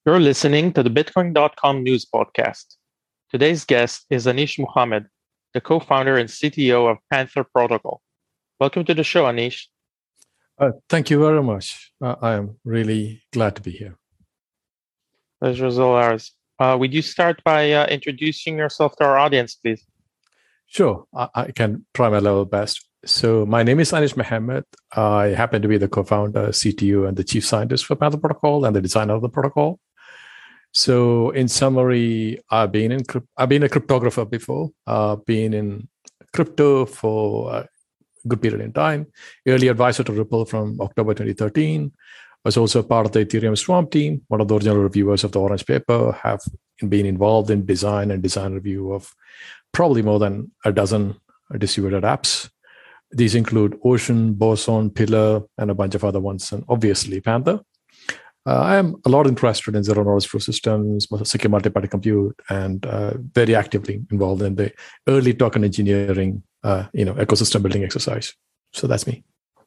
You're listening to the Bitcoin.com news podcast. Today's guest is Anish Muhammad, the co-founder and CTO of Panther Protocol. Welcome to the show, Anish. Thank you very much. I am really glad to be here. Pleasure is all ours. Would you start by introducing yourself to our audience, please? Sure, I can try my level best. So my name is Anish Muhammad. I happen to be the co-founder, CTO, and the chief scientist for Panther Protocol and the designer of the protocol. So in summary, I've been a cryptographer before. I've been in crypto for a good period in time. Early advisor to Ripple from October 2013. Was also part of the Ethereum Swarm team. One of the original reviewers of the Orange Paper. Have been involved in design review of probably more than a dozen distributed apps. These include Ocean, Boson, Pillar, and a bunch of other ones, and obviously Panther. I am a lot interested in zero-knowledge proof systems, secure multi-party compute, and very actively involved in the early token engineering, ecosystem building exercise. So that's me.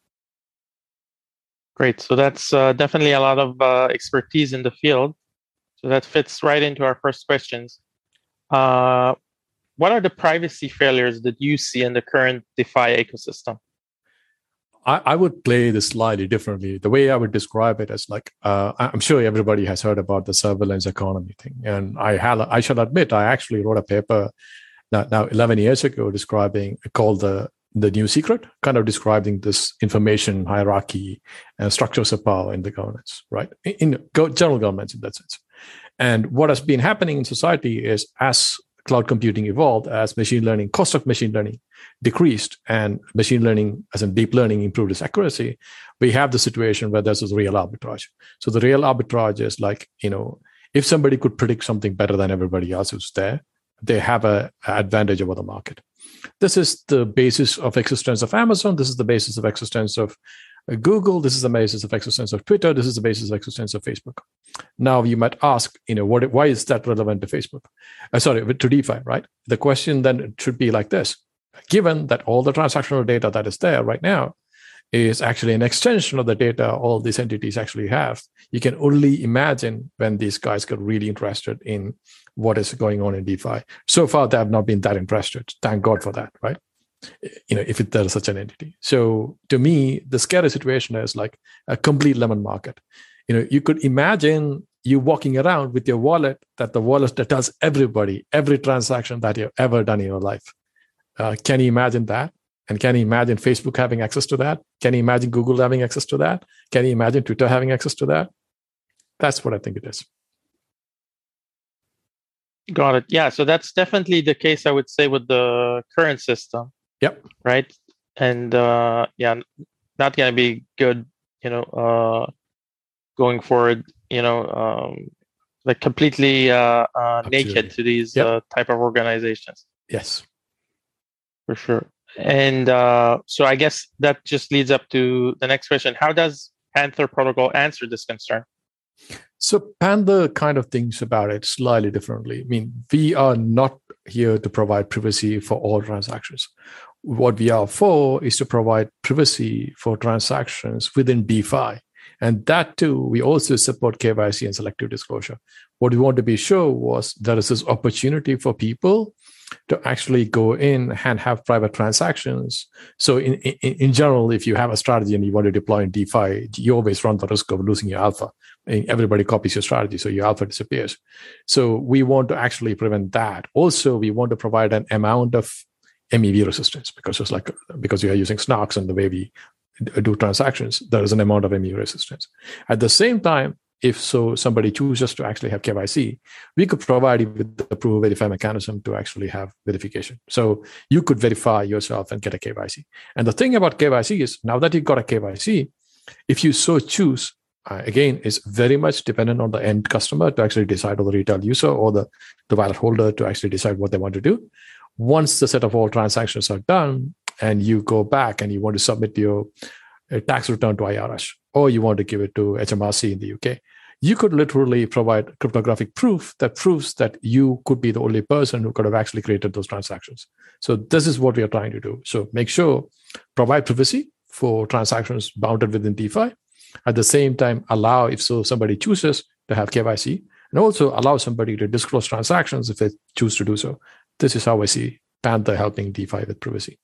Great. So that's definitely a lot of expertise in the field. So that fits right into our first questions. What are the privacy failures that you see in the current DeFi ecosystem? I would play this slightly differently. The way I would describe it as I'm sure everybody has heard about the surveillance economy thing. And I shall admit, I actually wrote a paper now 11 years ago called the New Secret, kind of describing this information hierarchy and structures of power in the governance, right? In general governments in that sense. And what has been happening in society is as cloud computing evolved, as cost of machine learning decreased, and machine learning, as in deep learning, improved its accuracy, we have the situation where there's this real arbitrage. So the real arbitrage is if somebody could predict something better than everybody else who's there, they have an advantage over the market. This is the basis of existence of Amazon. This is the basis of existence of Google. This is the basis of existence of Twitter. This is the basis of existence of Facebook. Now you might ask, why is that relevant to Facebook? To DeFi, right? The question then should be like this: given that all the transactional data that is there right now is actually an extension of the data all these entities actually have, you can only imagine when these guys get really interested in what is going on in DeFi. So far, they have not been that interested. Thank God for that, right? If there is such an entity. So to me, the scary situation is like a complete lemon market. You could imagine you walking around with your wallet, the wallet that tells everybody every transaction that you've ever done in your life. Can you imagine that? And can you imagine Facebook having access to that? Can you imagine Google having access to that? Can you imagine Twitter having access to that? That's what I think it is. Got it. Yeah. So that's definitely the case, I would say, with the current system. Yep. Right. And not going to be good, going forward, completely naked to these type of organizations. Yes. For sure. And so I guess that just leads up to the next question. How does Panther Protocol answer this concern? So Panther kind of thinks about it slightly differently. I mean, we are not here to provide privacy for all transactions. What we are for is to provide privacy for transactions within DeFi. And that too, we also support KYC and selective disclosure. What we want to be sure was there is this opportunity for people to actually go in and have private transactions. So in general, if you have a strategy and you want to deploy in DeFi, you always run the risk of losing your alpha. And everybody copies your strategy, so your alpha disappears. So we want to actually prevent that. Also, we want to provide an amount of MEV resistance because we are using snarks and the way we do transactions, there is an amount of MEV resistance. At the same time, if somebody chooses to actually have KYC, we could provide you with the proof of verify mechanism to actually have verification. So you could verify yourself and get a KYC. And the thing about KYC is now that you've got a KYC, if you so choose, again, is very much dependent on the end customer to actually decide, or the retail user or the wallet holder to actually decide what they want to do. Once the set of all transactions are done and you go back and you want to submit your tax return to IRS, or you want to give it to HMRC in the UK, you could literally provide cryptographic proof that proves that you could be the only person who could have actually created those transactions. So this is what we are trying to do. So make sure, provide privacy for transactions bounded within DeFi. At the same time, allow, if somebody chooses to have KYC, and also allow somebody to disclose transactions if they choose to do so. This is how I see Panther helping DeFi with privacy.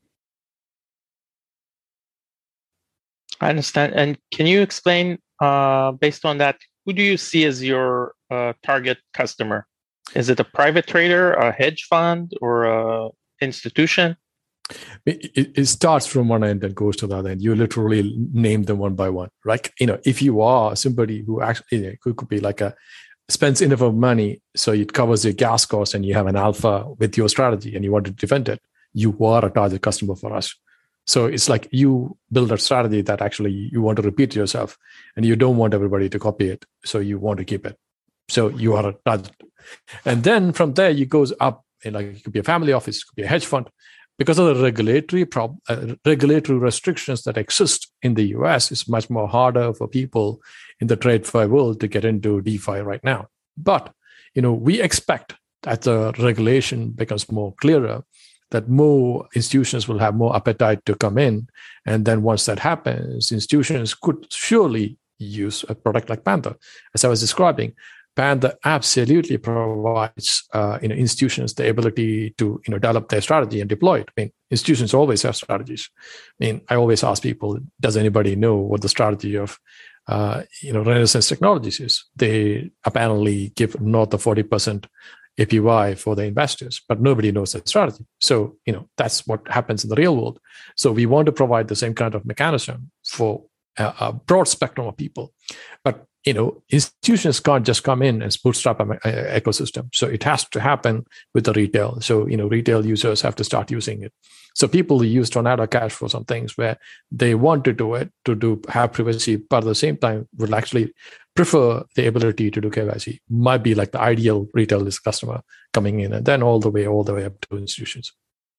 I understand. And can you explain, based on that, who do you see as your target customer? Is it a private trader, a hedge fund, or a institution? It starts from one end and goes to the other end. You literally name them one by one. Like, if you are somebody who actually who could be like spends enough of money so it covers your gas costs and you have an alpha with your strategy and you want to defend it, you are a target customer for us. So it's like you build a strategy that actually you want to repeat yourself and you don't want everybody to copy it. So you want to keep it. So you are a target. And then from there, it goes up. Like it could be a family office, it could be a hedge fund. Because of the regulatory restrictions that exist in the US, it's much more harder for people in the TradeFi world to get into DeFi right now. But we expect as the regulation becomes more clearer, that more institutions will have more appetite to come in. And then once that happens, institutions could surely use a product like Panther. As I was describing, Panther absolutely provides institutions the ability to develop their strategy and deploy it. I mean, institutions always have strategies. I always ask people, does anybody know what the strategy of Renaissance Technologies is? They apparently give north of 40% APY for the investors, but nobody knows that strategy. So, that's what happens in the real world. So we want to provide the same kind of mechanism for a broad spectrum of people. But, institutions can't just come in and bootstrap an ecosystem. So it has to happen with the retail. So, retail users have to start using it. So people who use Tornado Cash for some things where they want to do it to have privacy, but at the same time will actually prefer the ability to do KYC, might be like the ideal retail customer coming in, and then all the way up to institutions.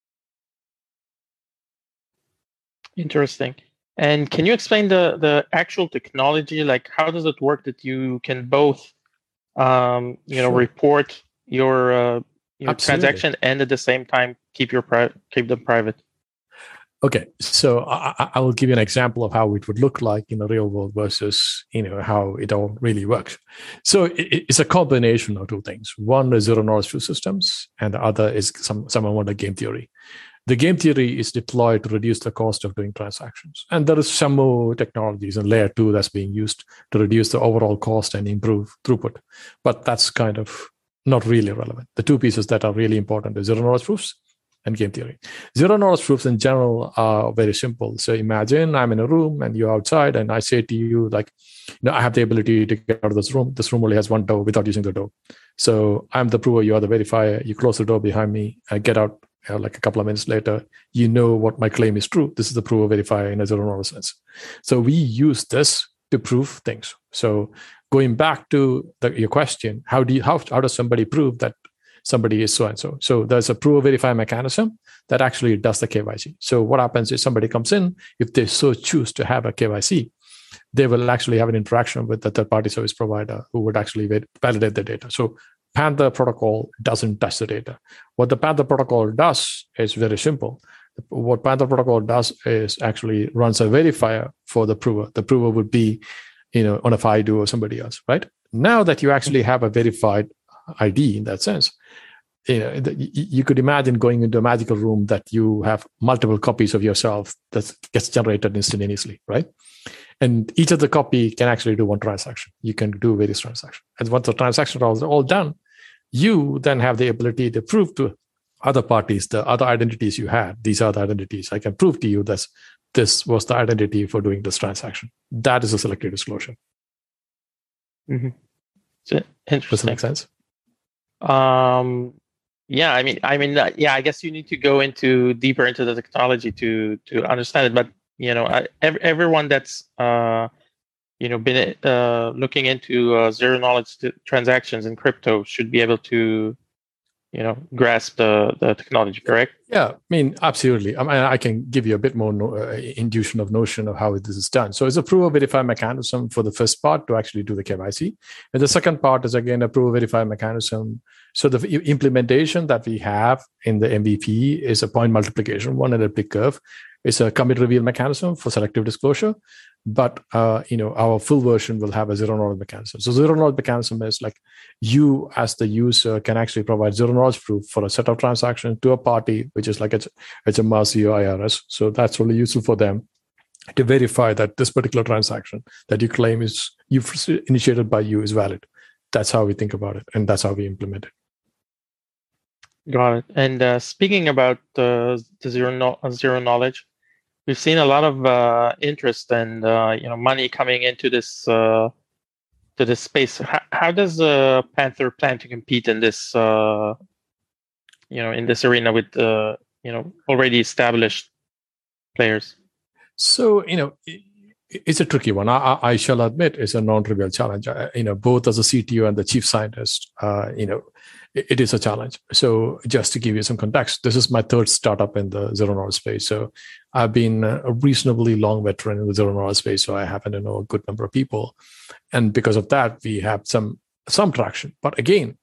Interesting. And can you explain the actual technology? Like, how does it work that you can both, sure, report your transaction and at the same time keep them private? Okay, so I will give you an example of how it would look like in the real world versus how it all really works. So it's a combination of two things. One is zero-knowledge proof systems, and the other is someone like game theory. The game theory is deployed to reduce the cost of doing transactions, and there is some more technologies in layer 2 that's being used to reduce the overall cost and improve throughput. But that's kind of not really relevant. The two pieces that are really important is zero-knowledge proofs and game theory. Zero-knowledge proofs in general are very simple. So imagine I'm in a room and you're outside, and I say to you, like, I have the ability to get out of this room. This room only has one door without using the door. So I'm the prover, you are the verifier. You close the door behind me, I get out like a couple of minutes later, what my claim is true. This is the prover verifier in a zero-knowledge sense. So we use this to prove things. So going back to your question, how does somebody prove that somebody is so-and-so? So there's a prover verify mechanism that actually does the KYC. So what happens is somebody comes in, if they so choose to have a KYC, they will actually have an interaction with the third-party service provider who would actually validate the data. So Panther protocol doesn't touch the data. What the Panther protocol does is very simple. What Panther protocol does is actually runs a verifier for the prover. The prover would be, on a FIDO or somebody else, right? Now that you actually have a verified ID in that sense, you could imagine going into a magical room that you have multiple copies of yourself that gets generated instantaneously, right? And each of the copy can actually do one transaction. You can do various transactions. And once the transactions are all done, you then have the ability to prove to other parties the other identities you had. These are the identities. I can prove to you that this was the identity for doing this transaction. That is a selective disclosure. Mm-hmm. So, interesting. Does that make sense? Yeah, I guess you need to go deeper into the technology to understand it. But everyone that's been looking into zero knowledge transactions in crypto should be able to grasp the technology, correct? Yeah, absolutely. I can give you a bit more notion of how this is done. So it's a prover verify mechanism for the first part to actually do the KYC. And the second part is, again, a prover verify mechanism. So the implementation that we have in the MVP is a point multiplication, one elliptic curve. It's a commit reveal mechanism for selective disclosure, but our full version will have a zero knowledge mechanism. So zero knowledge mechanism is like you as the user can actually provide zero knowledge proof for a set of transactions to a party, which is like HMRC or IRS. So that's really useful for them to verify that this particular transaction that you claim is you've initiated by you is valid. That's how we think about it, and that's how we implement it. Got it. And speaking about the zero knowledge, we've seen a lot of interest and money coming into this to this space. How does Panther plan to compete in this in this arena with already established players? So it's a tricky one. I shall admit it's a non-trivial challenge. Both as a CTO and the chief scientist, it is a challenge. So just to give you some context, this is my third startup in the zero knowledge space. So I've been a reasonably long veteran in the zero knowledge space. So I happen to know a good number of people. And because of that, we have some traction. But again,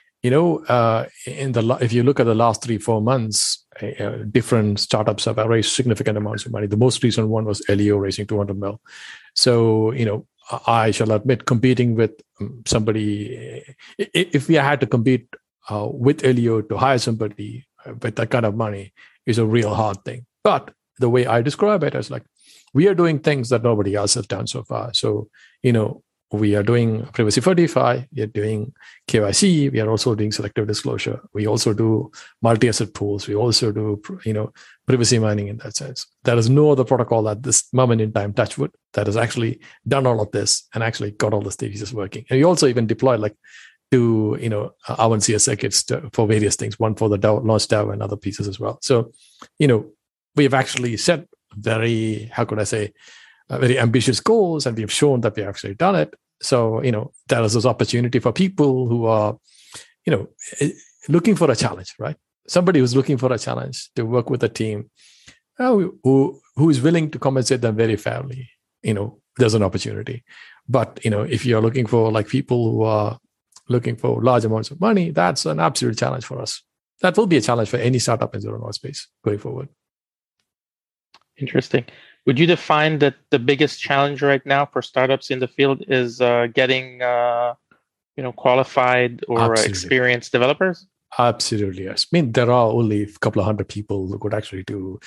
if you look at the last 3-4 months, different startups have raised significant amounts of money. The most recent one was Elio raising 200 mil. So, I shall admit, competing with somebody, if we had to compete with Elio to hire somebody with that kind of money, is a real hard thing. But the way I describe it is like, we are doing things that nobody else has done so far. So, we are doing privacy for DeFi. We are doing KYC. We are also doing selective disclosure. We also do multi-asset pools. We also do, privacy mining in that sense. There is no other protocol at this moment in time, touch wood, that has actually done all of this and actually got all the stages working. And we also even deployed two, Avantia circuits for various things, one for the DAO, launch DAO and other pieces as well. So, we have actually set very ambitious goals, and we've shown that we have actually done it. So, there is this opportunity for people who are, looking for a challenge, right? Somebody who's looking for a challenge to work with a team who is willing to compensate them very fairly. There's an opportunity. But, if you're looking for people who are looking for large amounts of money, that's an absolute challenge for us. That will be a challenge for any startup in zero knowledge space going forward. Interesting. Would you define that the biggest challenge right now for startups in the field is getting, qualified or experienced developers? Absolutely, yes. I mean, there are only a couple of hundred people who could actually do,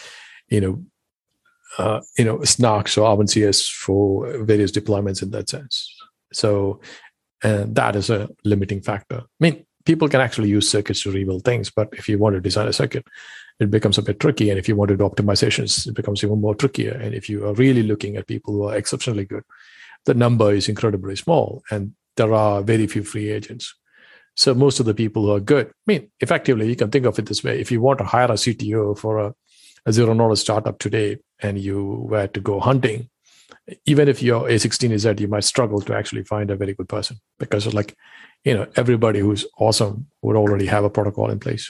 Snarks or Avantias for various deployments in that sense. So, and that is a limiting factor. I mean, people can actually use circuits to reveal things, but if you want to design a circuit, it becomes a bit tricky. And if you want to do optimizations, it becomes even more trickier. And if you are really looking at people who are exceptionally good, the number is incredibly small. And there are very few free agents. So most of the people who are good, effectively, you can think of it this way. If you want to hire a CTO for a zero knowledge startup today, and you were to go hunting, even if you're A16Z, you might struggle to actually find a very good person because everybody who's awesome would already have a protocol in place.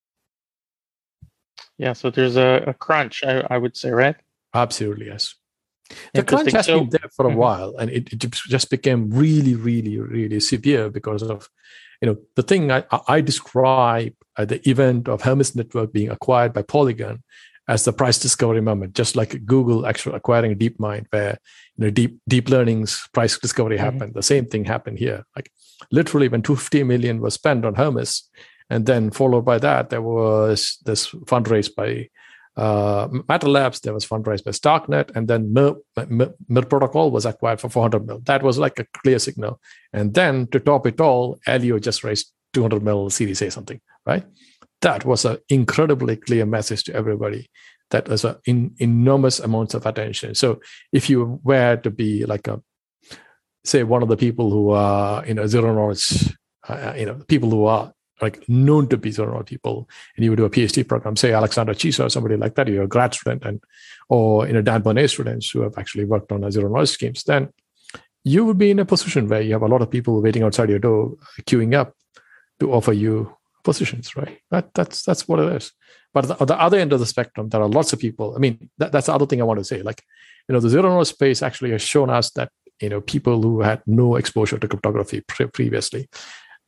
Yeah, so there's a crunch, I would say, right? Absolutely, yes. The crunch has been there for a while, and it just became really, really, really severe because of, the thing I describe the event of Hermes Network being acquired by Polygon as the price discovery moment, just like Google actually acquiring DeepMind, where deep learning's price discovery happened. The same thing happened here. Literally, when $250 million was spent on Hermes, and then followed by that, there was this fundraise by Matter Labs, there was fundraised by Starknet, and then Mir Protocol was acquired for $400 million. That was like a clear signal. And then to top it all, Elio just raised $200 million Series A something, right? That was an incredibly clear message to everybody. That was enormous amounts of attention. So if you were to be say one of the people who are, zero knowledge, people who are known to be zero knowledge people, and you would do a PhD program, say Alexander Chisa or somebody like that, you're a grad student, or Dan Bonnet students who have actually worked on zero knowledge schemes, then you would be in a position where you have a lot of people waiting outside your door, queuing up to offer you positions, right? That's what it is. But at the other end of the spectrum, there are lots of people. That's the other thing I want to say. The zero knowledge space actually has shown us that people who had no exposure to cryptography previously,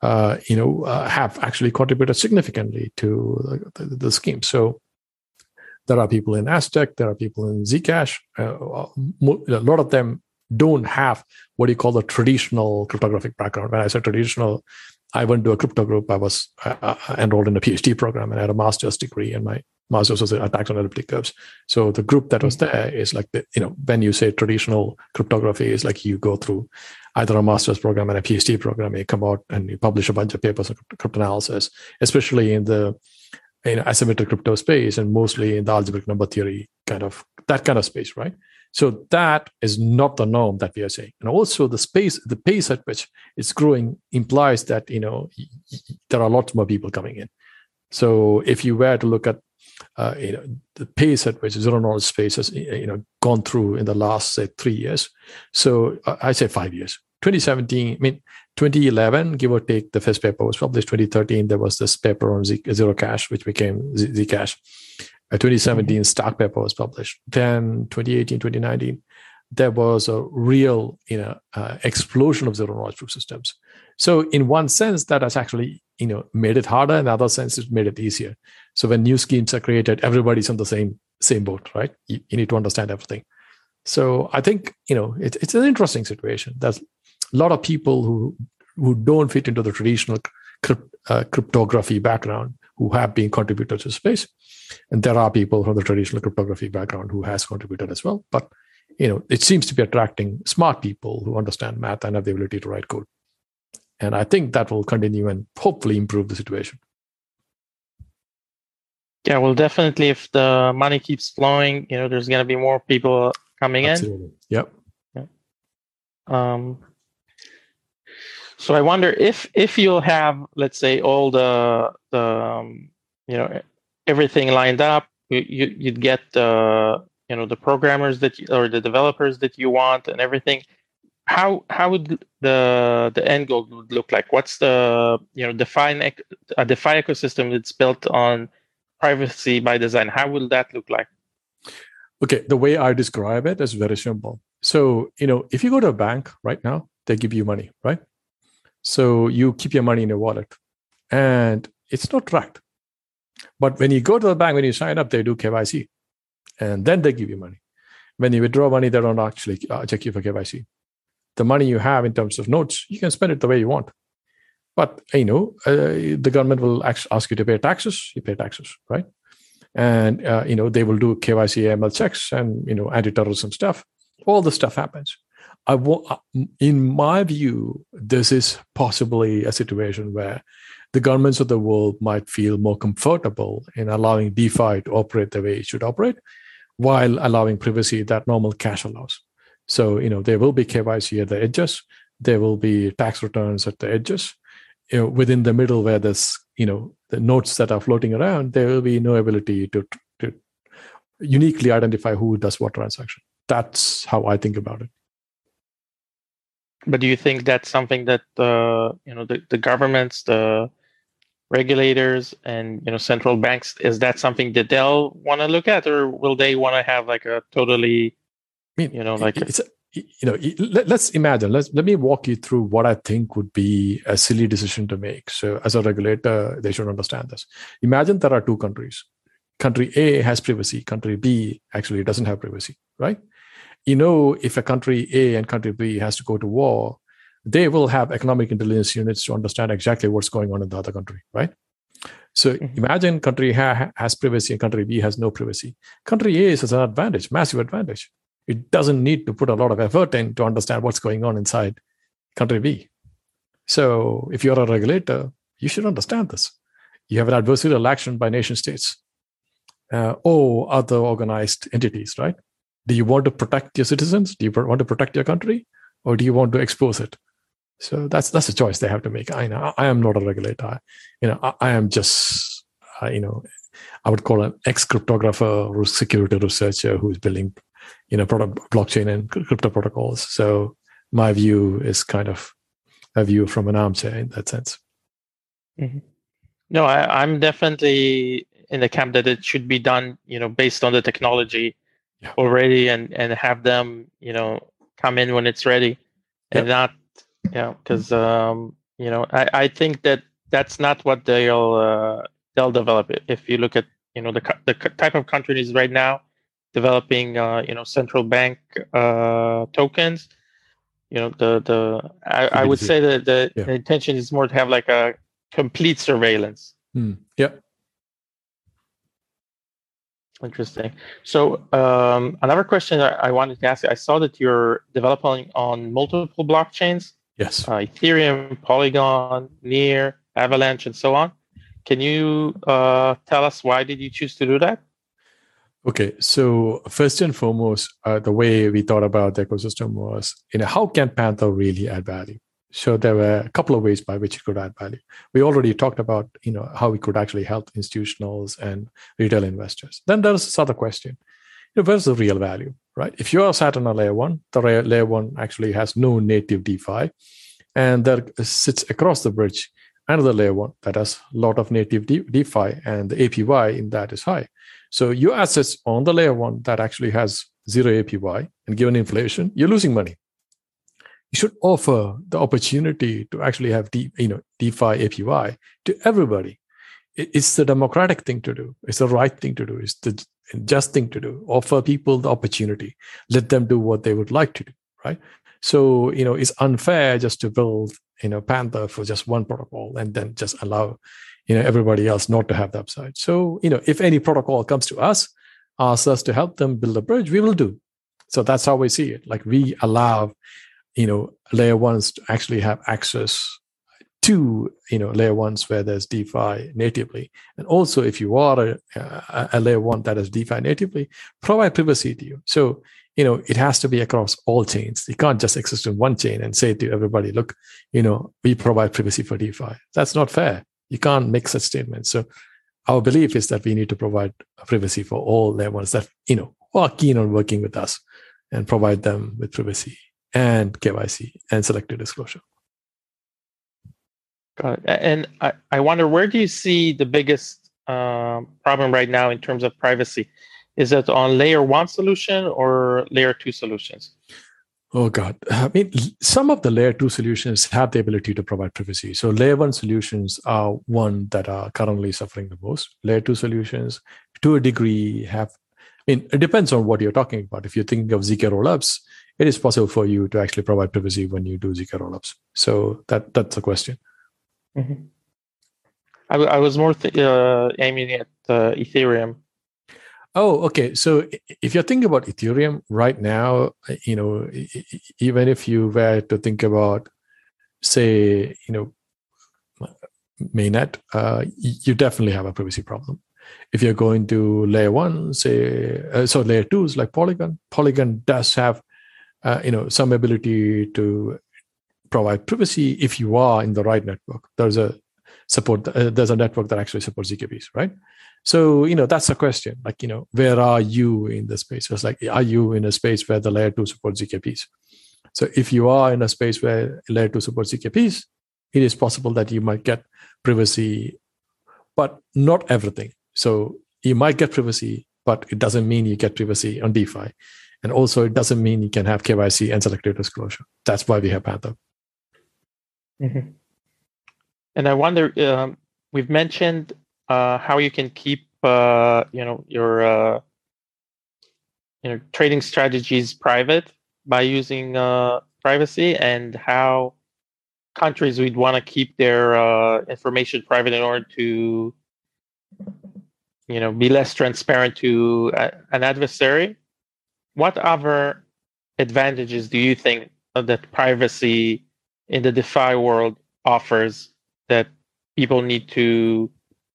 have actually contributed significantly to the scheme. So There are people in Aztec. There are people in Zcash. A lot of them don't have what you call the traditional cryptographic background. When I say traditional, I went to a crypto group. I was enrolled in a PhD program and I had a master's degree, and my master's was in attacks on elliptic curves. So the group that was there is like, when you say traditional cryptography, is like you go through either a master's program and a PhD program, you come out and you publish a bunch of papers on cryptanalysis, especially in the asymmetric crypto space, and mostly in the algebraic number theory that kind of space, right? So that is not the norm that we are saying. And also the pace at which it's growing implies that, there are lots more people coming in. So if you were to look at, the pace at which zero knowledge space has, gone through in the last, say, 3 years. So I say 5 years. 2011, give or take, the first paper was published. 2013, there was this paper on Zero Cash, which became Zcash. 2017, Stark paper was published. Then 2018, 2019, there was a real, explosion of zero knowledge proof systems. So in one sense, that has actually, made it harder. In other sense, it made it easier. So when new schemes are created, everybody's on the same boat, right? You need to understand everything. So I think, it's an interesting situation. There's a lot of people who don't fit into the traditional cryptography background who have been contributors to space. And there are people from the traditional cryptography background who has contributed as well. But, it seems to be attracting smart people who understand math and have the ability to write code. And I think that will continue and hopefully improve the situation. Yeah, well, definitely if the money keeps flowing, there's going to be more people coming in. Yep. Yeah. So I wonder if you'll have, let's say, all the everything lined up, you'd get the programmers or the developers that you want and everything. How would the end goal would look like? What's the a DeFi ecosystem that's built on privacy by design? How will that look like? Okay, the way I describe it is very simple. So if you go to a bank right now, they give you money, right? So you keep your money in your wallet, and it's not tracked. But when you go to the bank, when you sign up, they do KYC, and then they give you money. When you withdraw money, they don't actually check you for KYC. The money you have in terms of notes, you can spend it the way you want. But, the government will ask you to pay taxes, you pay taxes, right? And, they will do KYC AML checks and, anti-terrorism stuff. All the stuff happens. In my view, this is possibly a situation where the governments of the world might feel more comfortable in allowing DeFi to operate the way it should operate, while allowing privacy that normal cash allows. So, there will be KYC at the edges. There will be tax returns at the edges. Within the middle where there's, the notes that are floating around, there will be no ability to uniquely identify who does what transaction. That's how I think about it. But do you think that's something that the governments, the regulators, and central banks, is that something that they'll want to look at, or will they want to have like a totally, let's imagine. Let me walk you through what I think would be a silly decision to make. So as a regulator, they should understand this. Imagine there are two countries. Country A has privacy. Country B actually doesn't have privacy, right? If a country A and country B has to go to war, they will have economic intelligence units to understand exactly what's going on in the other country, right? So imagine country A has privacy and country B has no privacy. Country A is an advantage, massive advantage. It doesn't need to put a lot of effort in to understand what's going on inside country B. So if you're a regulator, you should understand this. You have an adversarial action by nation states or other organized entities, right? Do you want to protect your citizens? Do you want to protect your country? Or do you want to expose it? So that's a choice they have to make. I know I am not a regulator. I am just, I would call an ex-cryptographer or security researcher who's building, blockchain and crypto protocols. So my view is kind of a view from an armchair in that sense. Mm-hmm. No, I'm definitely in the camp that it should be done, based on the technology already, and have them, come in when it's ready, and not, because I think that that's not what they'll develop. If you look at the type of countries right now developing central bank tokens. I would say that the intention is more to have like a complete surveillance. Yeah. Interesting. So another question that I wanted to ask you, I saw that you're developing on multiple blockchains. Yes. Ethereum, Polygon, Near, Avalanche, and so on. Can you tell us why did you choose to do that? Okay, so first and foremost, the way we thought about the ecosystem was, how can Panther really add value? So there were a couple of ways by which it could add value. We already talked about, how we could actually help institutionals and retail investors. Then there's this other question, where's the real value, right? If you are sat on a layer one, the layer one actually has no native DeFi, and there sits across the bridge another layer one that has a lot of native DeFi, and the APY in that is high. So your assets on the layer one that actually has zero APY, and given inflation, you're losing money. You should offer the opportunity to actually have DeFi APY to everybody. It's the democratic thing to do. It's the right thing to do. It's the just thing to do. Offer people the opportunity. Let them do what they would like to do, right? So, it's unfair just to build, Panther for just one protocol and then just allow, everybody else not to have the upside. So, if any protocol comes to us, asks us to help them build a bridge, we will do. So that's how we see it. Like we allow, layer ones to actually have access to, layer ones where there's DeFi natively. And also, if you are a layer one that has DeFi natively, provide privacy to you. So, it has to be across all chains. You can't just exist in one chain and say to everybody, look, we provide privacy for DeFi. That's not fair. You can't make such statements. So our belief is that we need to provide privacy for all layer ones that, who are keen on working with us, and provide them with privacy and KYC and selective disclosure. Got it. And I wonder, where do you see the biggest problem right now in terms of privacy? Is it on layer one solution or layer two solutions? Oh, God. I mean, some of the layer two solutions have the ability to provide privacy. So layer one solutions are one that are currently suffering the most. Layer two solutions, to a degree, it depends on what you're talking about. If you're thinking of ZK rollups, it is possible for you to actually provide privacy when you do ZK rollups. So that's a question. Mm-hmm. I was more aiming at Ethereum. Oh, okay. So if you're thinking about Ethereum right now, even if you were to think about, say, mainnet, you definitely have a privacy problem. If you're going to layer one, layer twos like Polygon does have, some ability to provide privacy if you are in the right network. There's a network that actually supports ZKBs, right? So, that's a question. Like, where are you in the space? It's like, are you in a space where the layer two supports ZKPs? So if you are in a space where layer two supports ZKPs, it is possible that you might get privacy, but not everything. So you might get privacy, but it doesn't mean you get privacy on DeFi. And also it doesn't mean you can have KYC and selective disclosure. That's why we have Panther. Mm-hmm. And I wonder, we've mentioned how you can keep your trading strategies private by using privacy, and how countries would want to keep their information private in order to be less transparent to an adversary. What other advantages do you think that privacy in the DeFi world offers that people need to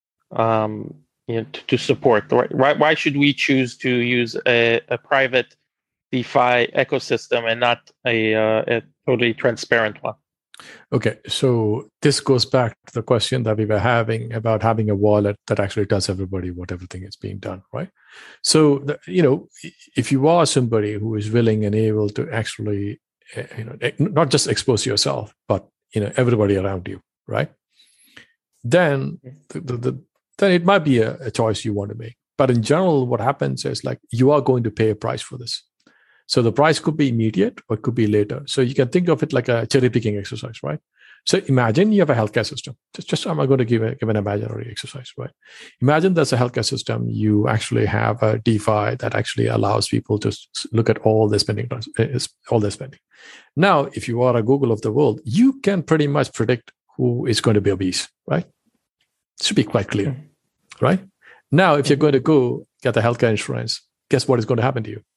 support? Why should we choose to use a private DeFi ecosystem and not a totally transparent one? Okay, so this goes back to the question that we were having about having a wallet that actually tells everybody what everything is being done, right? So, if you are somebody who is willing and able to actually, not just expose yourself, but everybody around you, right? Then then it might be a choice you want to make. But in general, what happens is like you are going to pay a price for this. So the price could be immediate or it could be later. So you can think of it like a cherry picking exercise, right? So imagine you have a healthcare system. Just I'm going to give an imaginary exercise, right? Imagine there's a healthcare system. You actually have a DeFi that actually allows people to look at all their spending. Now, if you are a Google of the world, you can pretty much predict who is going to be obese, right? It should be quite clear, right? Now, if you're going to go get the healthcare insurance, guess what is going to happen to you?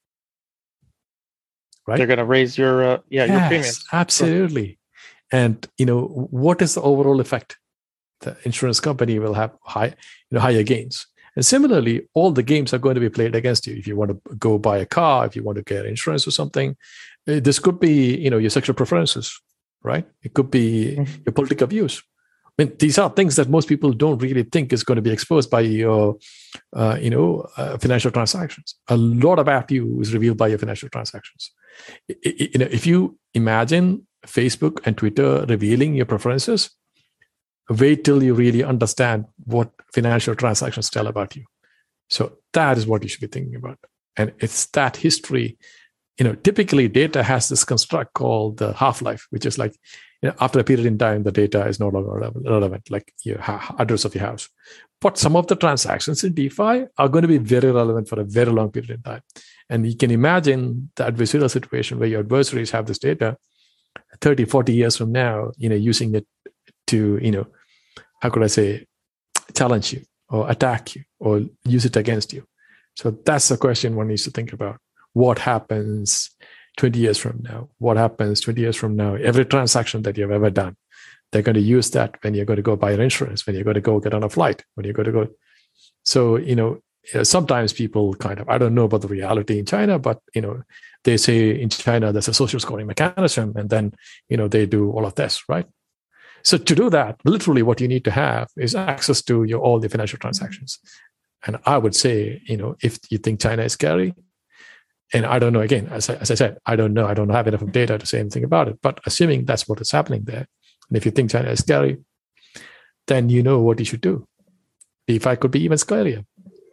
Right? They're going to raise your premiums. Absolutely. And what is the overall effect? The insurance company will have higher gains. And similarly, all the games are going to be played against you. If you want to go buy a car, if you want to get insurance or something, this could be your sexual preferences, right? It could be your political views. I mean, these are things that most people don't really think is going to be exposed by your, financial transactions. A lot about you is revealed by your financial transactions. If you imagine Facebook and Twitter revealing your preferences, wait till you really understand what financial transactions tell about you. So that is what you should be thinking about. And it's that history. Typically data has this construct called the half-life, which is like, after a period in time, the data is no longer relevant, like your address of your house. But some of the transactions in DeFi are going to be very relevant for a very long period in time. And you can imagine the adversarial situation where your adversaries have this data 30, 40 years from now, using it to, how could I say, challenge you or attack you or use it against you. So that's the question one needs to think about. What happens 20 years from now? What happens 20 years from now? Every transaction that you've ever done, they're going to use that when you're going to go buy your insurance, when you're going to go get on a flight, when you're going to go. So, sometimes people I don't know about the reality in China, but, they say in China, there's a social scoring mechanism, and then, they do all of this, right? So to do that, literally what you need to have is access to all the financial transactions. And I would say, if you think China is scary, and I don't know, again, as I said, I don't know. I don't have enough data to say anything about it. But assuming that's what is happening there, and if you think China is scary, then you know what you should do. DeFi could be even scarier.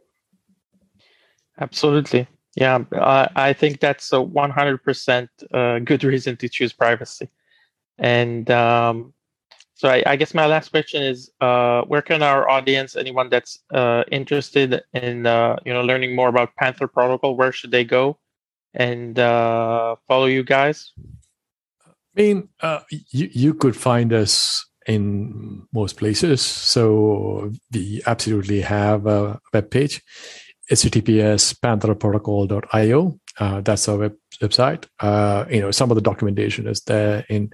Absolutely. Yeah, I think that's a 100% good reason to choose privacy. And so I guess my last question is, where can our audience, anyone that's interested in learning more about Panther Protocol, where should they go and follow you guys? I mean, you could find us in most places. So we absolutely have a webpage. HTTPS pantherprotocol.io. That's our website. Some of the documentation is there in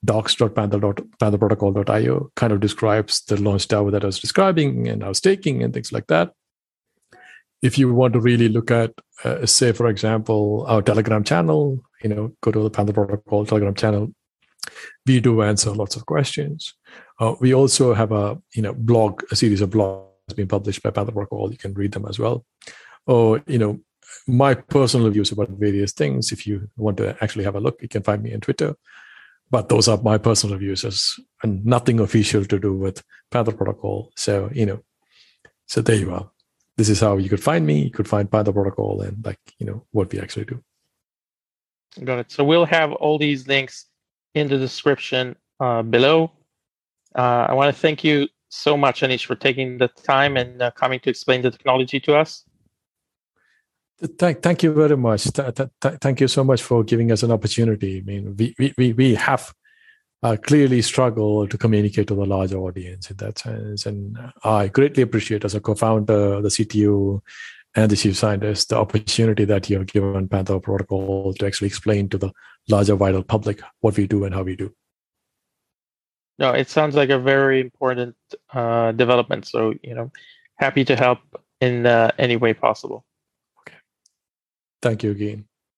docs.pantherprotocol.io. Kind of describes the launch tower that I was describing and our staking and things like that. If you want to really look at, say, for example, our Telegram channel, go to the Panther Protocol Telegram channel. We do answer lots of questions. We also have a series of blogs being published by Panther Protocol. You can read them as well. Or, my personal views about various things. If you want to actually have a look, you can find me on Twitter. But those are my personal views and nothing official to do with Panther Protocol. So, so there you are. This is how you could find me. You could find Panther Protocol and what we actually do. Got it. So we'll have all these links in the description below. I want to thank you so much, Anish, for taking the time and coming to explain the technology to us. Thank you very much. Thank you so much for giving us an opportunity. I mean, we have clearly struggled to communicate to the larger audience in that sense. And I greatly appreciate, as a co-founder, the CTO, and the chief scientist, the opportunity that you have given Panther Protocol to actually explain to the larger, wider public what we do and how we do. No, it sounds like a very important development. So, happy to help in any way possible. Okay. Thank you again.